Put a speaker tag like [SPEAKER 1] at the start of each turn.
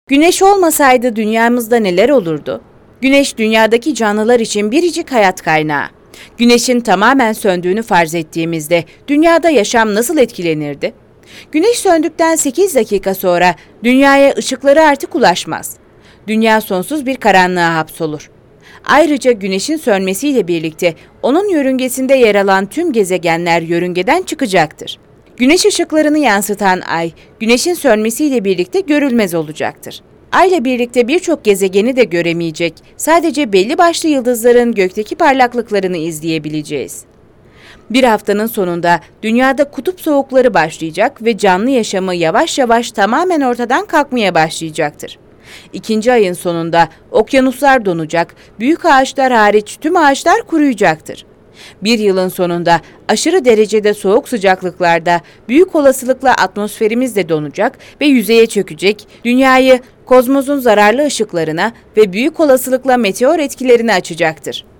[SPEAKER 1] Güneş olmasaydı dünyamızda neler olurdu? Güneş dünyadaki canlılar için biricik hayat kaynağı. Güneşin tamamen söndüğünü farz ettiğimizde dünyada yaşam nasıl etkilenirdi? Güneş söndükten 8 dakika sonra dünyaya ışıkları artık ulaşmaz. Dünya sonsuz bir karanlığa hapsolur. Ayrıca güneşin sönmesiyle birlikte onun yörüngesinde yer alan tüm gezegenler yörüngeden çıkacaktır. Güneş ışıklarını yansıtan ay, güneşin sönmesiyle birlikte görülmez olacaktır. Ayla birlikte birçok gezegeni de göremeyecek, sadece belli başlı yıldızların gökteki parlaklıklarını izleyebileceğiz. Bir haftanın sonunda dünyada kutup soğukları başlayacak ve canlı yaşamı yavaş yavaş tamamen ortadan kalkmaya başlayacaktır. İkinci ayın sonunda okyanuslar donacak, büyük ağaçlar hariç tüm ağaçlar kuruyacaktır. Bir yılın sonunda aşırı derecede soğuk sıcaklıklarda büyük olasılıkla atmosferimiz de donacak ve yüzeye çökecek, dünyayı kozmosun zararlı ışıklarına ve büyük olasılıkla meteor etkilerine açacaktır.